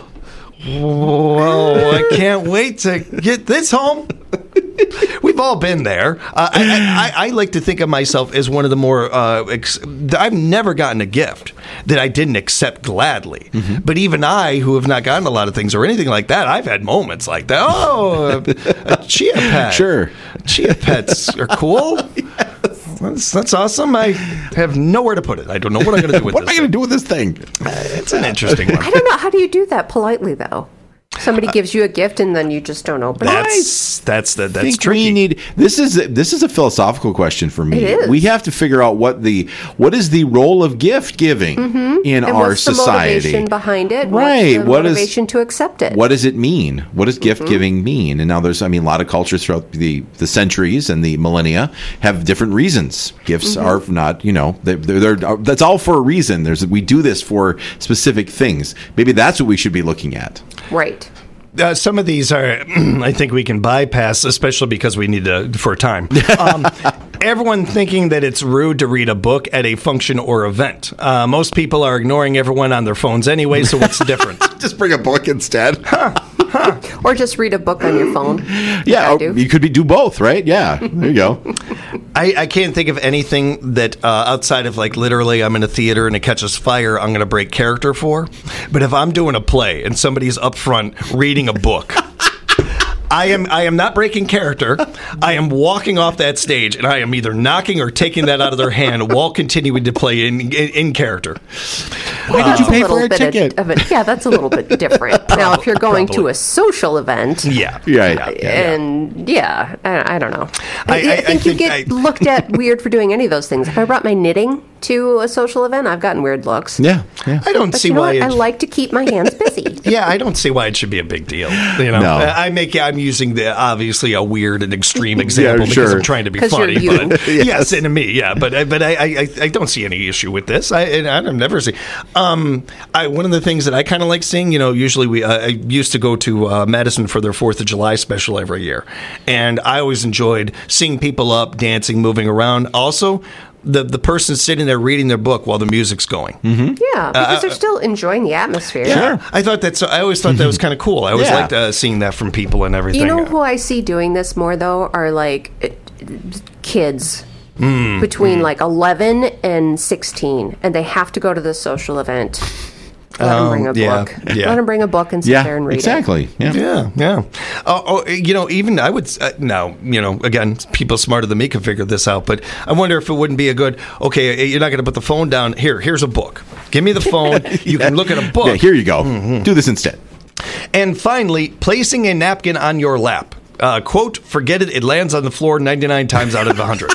Whoa, I can't wait to get this home. We've all been there. Uh, I, I, I like to think of myself as one of the more. Uh, ex- I've never gotten a gift that I didn't accept gladly. Mm-hmm. But even I, who have not gotten a lot of things or anything like that, I've had moments like that. Oh, a, a chia pet. Sure. Chia pets are cool. Yes. That's, that's awesome. I have nowhere to put it. I don't know what I'm going to do with what this. am I going to do with this thing? Uh, it's an interesting one. I don't know. How do you do that politely, though? Somebody gives you a gift and then you just don't open That's it. that's the that's think tricky. we need this is this is a philosophical question for me. It is. We have to figure out what the what is the role of gift giving Mm-hmm. in and our what's society. the motivation behind it? Right. What's the What is- motivation to accept it? What does it mean? What does gift Mm-hmm. giving mean? And now there's, I mean, a lot of cultures throughout the, the centuries and the millennia have different reasons. Gifts Mm-hmm. are not, you know, they're, they're, they're, that's all for a reason. There's, we do this for specific things. Maybe that's what we should be looking at. Right. Uh, some of these are, I think we can bypass, especially because we need to for time. Um, everyone thinking that it's rude to read a book at a function or event. Uh, most people are ignoring everyone on their phones anyway, so what's the difference? Just bring a book instead. Or just read a book on your phone. Yeah, I or do. you could be, do both, right? Yeah, there you go. I, I can't think of anything that uh, outside of like literally I'm in a theater and it catches fire, I'm going to break character for. But if I'm doing a play and somebody's up front reading a book, I am I am not breaking character. I am walking off that stage, and I am either knocking or taking that out of their hand while continuing to play in in, in character. Why That's did you pay a for a little bit ticket? Of, of it. Yeah, that's a little bit different. Now, if you're going Probably. to a social event, Yeah, Yeah, yeah, yeah. and yeah, I, I don't know. I- I, I, I- I think you think get I- looked at weird for doing any of those things. If I brought my knitting to a social event, I've gotten weird looks. Yeah, yeah. I don't But see you know why. what? I it- like to keep my hands busy. Yeah, I don't see why it should be a big deal. You know, No. I make I'm using the obviously a weird and extreme example because sure. I'm trying to be 'Cause funny. you're you. But yes, and to me, yeah. But I- but I, I I don't see any issue with this. I and I've never seen. Um, I one of the things that I kind of like seeing. You know, usually we uh, I used to go to uh, Madison for their Fourth of July special every year, and I always enjoyed seeing people up dancing, moving around. Also, the the person sitting there reading their book while the music's going. Yeah, Uh, because they're still enjoying the atmosphere. Yeah, I thought that's. I always thought that was kind of cool. I always Yeah. liked uh, seeing that from people and everything. You know who I see doing this more though are like uh, kids Hmm. between like eleven and sixteen, and they have to go to this social event. Let them bring a yeah, book. yeah. Let them bring a book and sit Yeah, there and read it. exactly. Yeah. Yeah, yeah. Uh, oh, you know, even I would uh, now. You know, again, people smarter than me can figure this out. But I wonder if it wouldn't be a good. Okay, you're not going to put the phone down. Here, here's a book. Give me the phone. You can look at a book. Yeah, here you go. Do this instead. And finally, placing a napkin on your lap. Uh, quote: "Forget it. It lands on the floor ninety-nine times out of one hundred."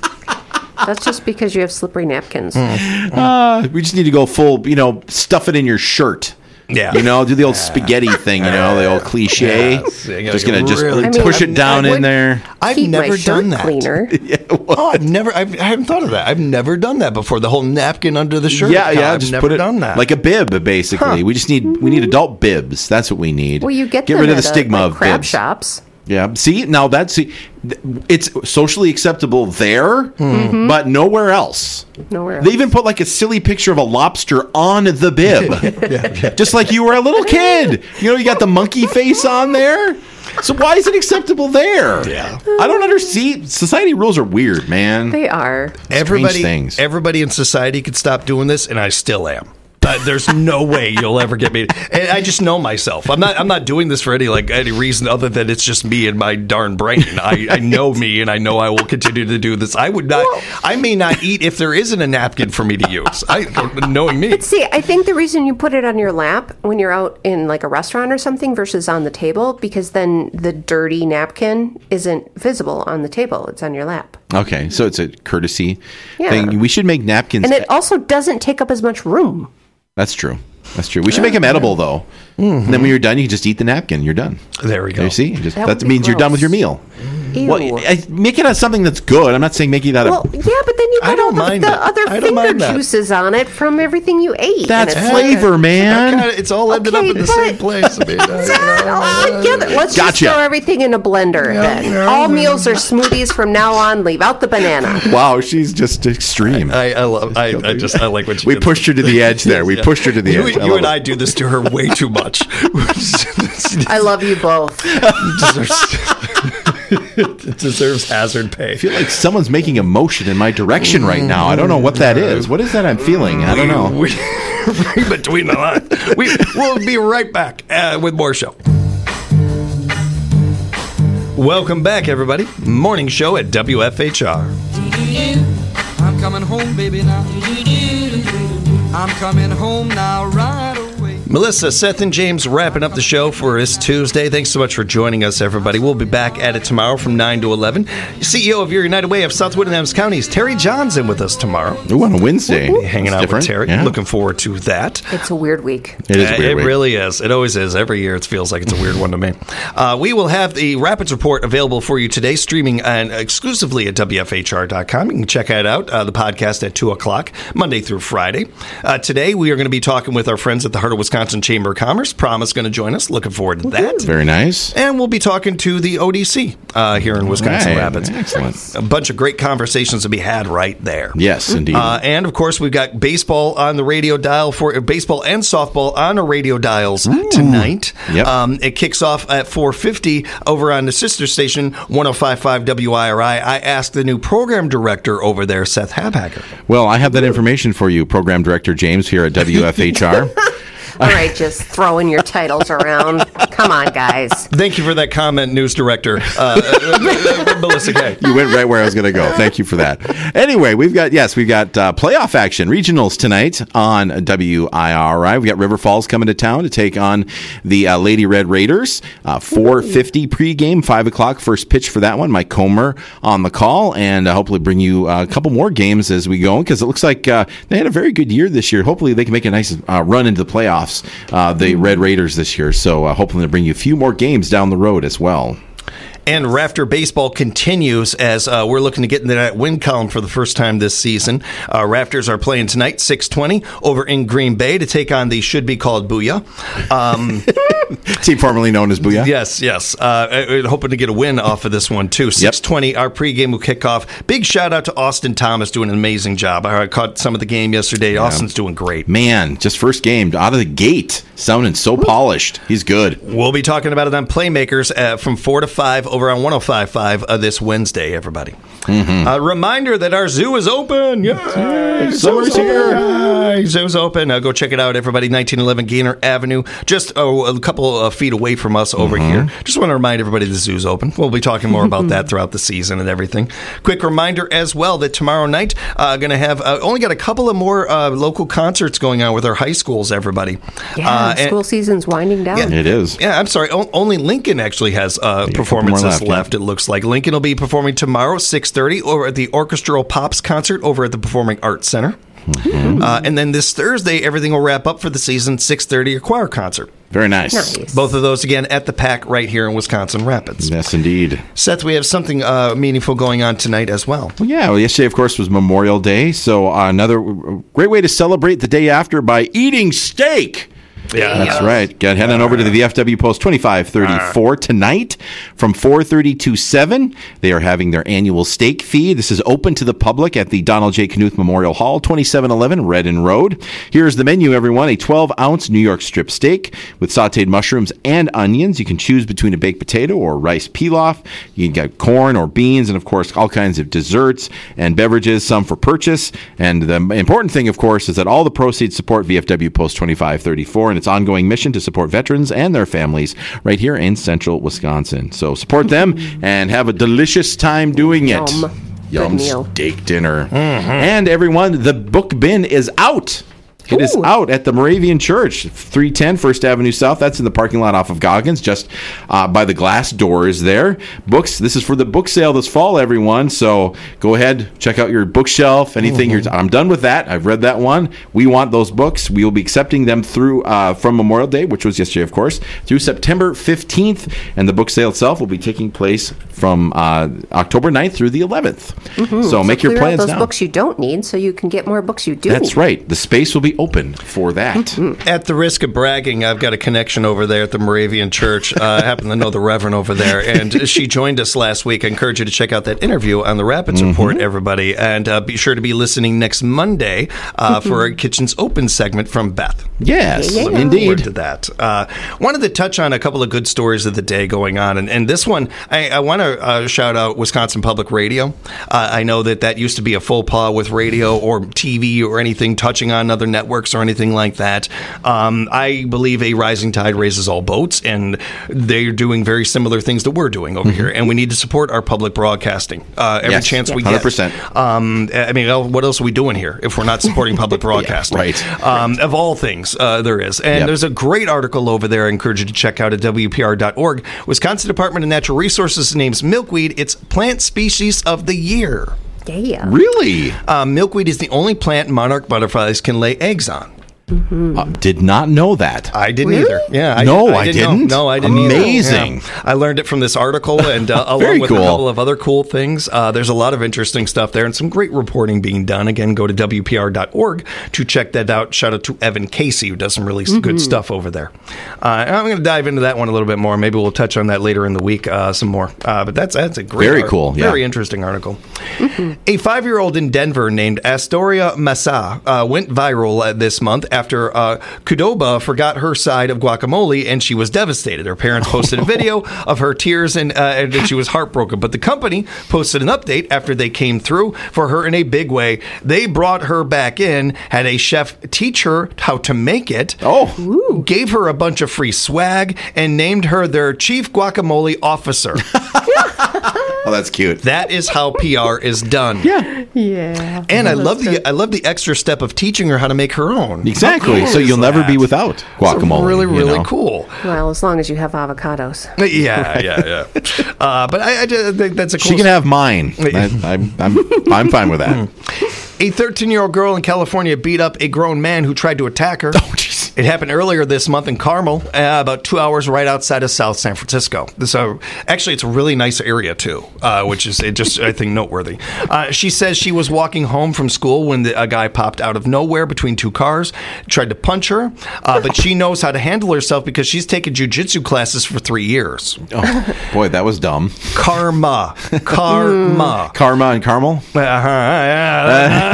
That's just because you have slippery napkins. Uh, we just need to go full, you know, stuff it in your shirt. Yeah. You know, do the old spaghetti thing, you know, the old cliche. Yes. You gotta Just going to get just really I mean, push I- it down I in would- there. I've Keep never my shirt done that. cleaner. Oh, I've never. I've, I haven't thought of that. I've never done that before. The whole napkin under the shirt. Yeah, yeah, I've just never put it done that. like a bib, basically. We just need we need adult bibs. That's what we need. Well, you get, get them rid of at the a- stigma like of crab bibs. shops. Yeah. See, now that's see, th- it's socially acceptable there, Mm-hmm. but nowhere else. Nowhere They else. even put like a silly picture of a lobster on the bib, just like you were a little kid. You know, you got the monkey face on there. So why is it acceptable there? Yeah. I don't understand. Society rules are weird, man. They are. everybody, things. everybody in society could stop doing this, and I still am. Uh, there's no way you'll ever get me. And I just know myself. I'm not. I'm not doing this for any like any reason other than it's just me and my darn brain. I, I know me, and I know I will continue to do this. I would not. I may not eat if there isn't a napkin for me to use. I knowing me. See, I think the reason you put it on your lap when you're out in like a restaurant or something versus on the table, because then the dirty napkin isn't visible on the table. It's on your lap. Okay, so it's a courtesy Yeah. thing. We should make napkins. And it also doesn't take up as much room. That's true. That's true. We should make them edible, though. And then when you're done, you can just eat the napkin. You're done. There we go. You see? Just, That that would be means you're done with your gross. meal. Ew. Well, I, make it as something that's good. I'm not saying make it out of. Well, yeah, but then you I got don't all the, mind the that. other I don't finger mind that. juices on it from everything you ate. That's And it's flavor, like, man. Kinda- it's all ended Okay, up in the but- same place. I mean, uh, you know, Oh, yeah, let's Gotcha. just throw everything in a blender then. yeah, All yeah. meals are smoothies from now on. Leave out the banana. Wow, she's just extreme. I, I love. I, I just. I like what you we did. pushed her to the edge there. We Yeah. pushed her to the You, edge. you love and it. I do this to her way too much. I love you both. It deserves hazard pay. I feel like someone's making a motion in my direction right now. I don't know what that is. What is that I'm feeling? I don't know. We, read between the lines. We, we'll be right back uh, with more show. Welcome back, everybody. Morning show at W F H R. I'm coming home, baby, now. I'm coming home now, right away. Melissa, Seth, and James wrapping up the show for this Tuesday. Thanks so much for joining us, everybody. We'll be back at it tomorrow from nine to eleven. C E O of your United Way of South Wood and Adams Counties, Terry John's in with us tomorrow. Ooh, on a Wednesday. Hanging That's out different. with Terry. Yeah. Looking forward to that. It's a weird week. It is a Uh, weird it week. really is. It always is. Every year it feels like it's a weird one to me. Uh, we will have the Rapids Report available for you today, streaming and exclusively at W F H R dot com. You can check it out, uh, the podcast at two o'clock, Monday through Friday. Uh, today we are going to be talking with our friends at the Heart of Wisconsin Chamber of Commerce. Prom is going to join us. Looking forward to that. Very nice. And we'll be talking to the O D C uh, here in Wisconsin Right. Rapids. Excellent. A bunch of great conversations to be had right there. Yes, indeed. Uh, and of course, we've got baseball on the radio dial for uh, baseball and softball on the radio dials tonight. Yep. Um, it kicks off at four fifty over on the sister station one oh five point five W I R I. I asked the new program director over there, Seth Habhacker. Well, I have that information for you, Program Director James here at W F H R. All right, just throwing your titles around. Come on, guys. Thank you for that comment, news director, uh, Melissa Kay. You went right where I was going to go. Thank you for that. Anyway, we've got, yes, we've got uh, playoff action, regionals tonight on W I R I. We've got River Falls coming to town to take on the uh, Lady Red Raiders. Uh, four fifty pregame, five o'clock first pitch for that one. Mike Comer on the call, and uh, hopefully bring you uh, a couple more games as we go, because it looks like uh, they had a very good year this year. Hopefully they can make a nice uh, run into the playoffs, uh, the Red Raiders this year. So uh, hopefully they'll bring you a few more games down the road as well. And Rafter Baseball continues as uh, we're looking to get into that win column for the first time this season. Uh, Rafters are playing tonight, six twenty, over in Green Bay to take on the should-be-called Booyah. Um, Team formerly known as Booyah. Yes, yes. Uh, hoping to get a win off of this one, too. six twenty, yep. Our pregame will kick off. Big shout-out to Austin Thomas doing an amazing job. I caught some of the game yesterday. Yeah. Austin's doing great. Man, just first game, out of the gate, sounding so polished. He's good. We'll be talking about it on Playmakers uh, from four to five over on one oh five point five uh, this Wednesday, everybody. Mm-hmm. A reminder that our zoo is open. Yay! Summer's here. Yay! Zoo's open. Uh, go check it out, everybody. nineteen eleven Gaynor Avenue, just oh, a couple of feet away from us over mm-hmm. here. Just want to remind everybody the zoo's open. We'll be talking more about that throughout the season and everything. Quick reminder as well that tomorrow night, uh, going to have uh, only got a couple of more uh, local concerts going on with our high schools, everybody. Yeah, uh, school and, season's winding down. Yeah, it is. Yeah, I'm sorry. O- only Lincoln actually has uh, yeah, performances left, left yeah. It looks like. Lincoln will be performing tomorrow, six thirty, over at the Orchestral Pops concert over at the Performing Arts Center. Mm-hmm. Uh, and then this Thursday, everything will wrap up for the season, six thirty, a choir concert. Very nice. nice. Both of those, again, at the Pack right here in Wisconsin Rapids. Yes, indeed. Seth, we have something uh, meaningful going on tonight as well. Well, yeah. Well, yesterday, of course, was Memorial Day. So uh, another great way to celebrate the day after by eating steak. Yeah, that's right. Get head on over to the V F W Post twenty-five thirty-four tonight from four thirty to seven. They are having their annual steak feed. This is open to the public at the Donald J. Knuth Memorial Hall, twenty-seven eleven Redden Road. Here's the menu, everyone. A twelve ounce New York strip steak with sauteed mushrooms and onions. You can choose between a baked potato or rice pilaf. You can get corn or beans, and, of course, all kinds of desserts and beverages, some for purchase. And the important thing, of course, is that all the proceeds support V F W Post twenty-five thirty-four and its ongoing mission to support veterans and their families right here in central Wisconsin. So support them and have a delicious time doing it. Yum, Yum steak dinner. Mm-hmm. And everyone, the book bin is out. It Ooh. is out at the Moravian Church, three ten First Avenue South. That's in the parking lot off of Goggins, just uh, by the glass doors there. Books. This is for the book sale this fall, everyone. So go ahead, check out your bookshelf. Anything mm-hmm. you're. I'm done with that. I've read that one. We want those books. We will be accepting them through uh, from Memorial Day, which was yesterday, of course, through September fifteenth, and the book sale itself will be taking place from uh, October ninth through the eleventh. Mm-hmm. So, so make your plans out those now. Books you don't need, so you can get more books you do. That's need. right. The space will be open for that. Mm-hmm. At the risk of bragging, I've got a connection over there at the Moravian Church. Uh, I happen to know the Reverend over there, and she joined us last week. I encourage you to check out that interview on the Rapids mm-hmm. Report, everybody, and uh, be sure to be listening next Monday uh, mm-hmm. for a Kitchens Open segment from Beth. Yes, yeah, yeah. indeed. Forward to that. Uh, wanted to touch on a couple of good stories of the day going on, and, and this one, I, I want to uh, shout out Wisconsin Public Radio. Uh, I know that that used to be a faux pas with radio or T V or anything touching on other networks or anything like that. Um, I believe a rising tide raises all boats, and they're doing very similar things that we're doing over mm-hmm. here, and we need to support our public broadcasting uh, every yes, chance we one hundred percent. get. Um, I mean, what else are we doing here if we're not supporting public broadcasting? yeah, right. Um, of all things, uh, there is. And yep. there's a great article over there I encourage you to check out at W P R dot org. Wisconsin Department of Natural Resources names milkweed its plant species of the year. Yeah. Really? Uh, milkweed is the only plant monarch butterflies can lay eggs on. Mm-hmm. Uh, did not know that. I didn't really? either. Yeah, I, no, I, I didn't. didn't. Know. No, I didn't. Amazing. Either. Yeah. I learned it from this article, and uh, along with cool. a couple of other cool things. Uh, there's a lot of interesting stuff there, and some great reporting being done. Again, go to W P R dot org to check that out. Shout out to Evan Casey, who does some really mm-hmm. good stuff over there. Uh, I'm going to dive into that one a little bit more. Maybe we'll touch on that later in the week uh, some more. Uh, but that's that's a great, very article. cool, yeah. very interesting article. Mm-hmm. A five-year-old in Denver named Astoria Massa uh, went viral uh, this month after after uh, Qdoba forgot her side of guacamole, and she was devastated. Her parents posted a video of her tears, and, uh, and she was heartbroken. But the company posted an update after they came through for her in a big way. They brought her back in, had a chef teach her how to make it. Oh. Ooh. Gave her a bunch of free swag, and named her their chief guacamole officer. Oh, that's cute. That is how P R is done. Yeah. Yeah. And I That's love the good. I love the extra step of teaching her how to make her own. Exactly. How cool So is you'll never that? be without guacamole. It's really, you really know? cool. Well, as long as you have avocados. Yeah, yeah, yeah. Uh, but I, I just think that's a cool. She can have mine. I, I'm, I'm, I'm fine with that. A thirteen-year-old girl in California beat up a grown man who tried to attack her. Oh, jeez. It happened earlier this month in Carmel, uh, about two hours right outside of South San Francisco. So, actually, it's a really nice area too, uh, which is it just I think noteworthy. Uh, she says she was walking home from school when the, a guy popped out of nowhere between two cars, tried to punch her, uh, but she knows how to handle herself because she's taken jujitsu classes for three years. Oh, boy, that was dumb. Karma, karma, Karma and caramel? uh-huh, yeah.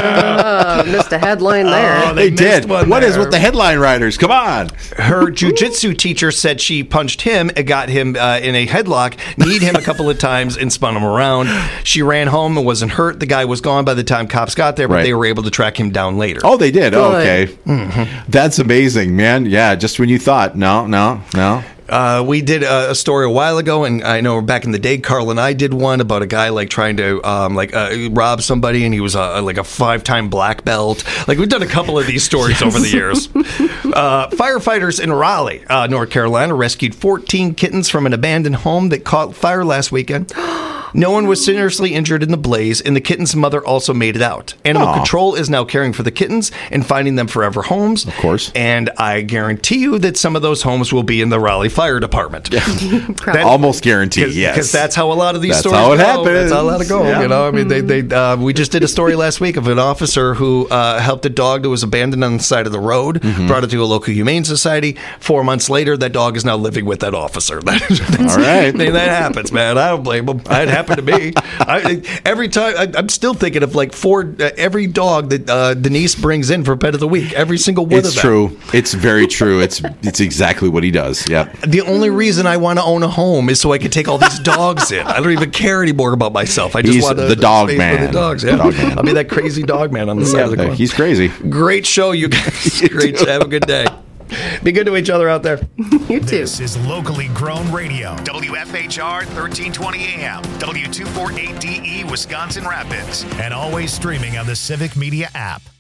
Oh, missed a headline there. Oh, They, missed did. one What is there. with the headline writers? Come on. Her jujitsu teacher said she punched him and got him uh, in a headlock, kneed him a couple of times, and spun him around. She ran home and wasn't hurt. The guy was gone by the time cops got there, but Right. they were able to track him down later. Oh, they did. Oh, okay. Good. That's amazing, man. Yeah, just when you thought, no, no, no. Uh, we did a, a story a while ago, and I know back in the day, Carl and I did one about a guy like trying to um, like uh, rob somebody, and he was uh, like a five-time black belt. Like we've done a couple of these stories over the years. Uh, firefighters in Raleigh, uh, North Carolina, rescued fourteen kittens from an abandoned home that caught fire last weekend. No one was seriously injured in the blaze, and the kitten's mother also made it out. Animal Aw. Control is now caring for the kittens and finding them forever homes. Of course. And I guarantee you that some of those homes will be in the Raleigh Fire Department. That- Almost guaranteed, yes. Because that's how a lot of these That's stories how it go. happens. That's how a lot of go. Yeah. You know, I mean, they, they, uh, we just did a story last week of an officer who uh, helped a dog that was abandoned on the side of the road, Mm-hmm. brought it to a local humane society. Four months later, that dog is now living with that officer. That's, All right. I mean, that happens, man. I don't blame him. It happened to me. I, every time, I, I'm still thinking of like four, uh, every dog that uh, Denise brings in for Pet of the Week. Every single one It's of them. true. It's very true. It's it's exactly what he does. Yep. The only reason I want to own a home is so I can take all these dogs in. I don't even care anymore about myself. I just He's want the dog space man. for the dogs. The Yeah. dog man. I'll be that crazy dog man on the side of the Yeah, corner. he's crazy. Great show, you guys. Great. Have a good day. Be good to each other out there. You too. This is locally grown radio. W F H R thirteen twenty A M, W two forty-eight D E, Wisconsin Rapids, and always streaming on the Civic Media app.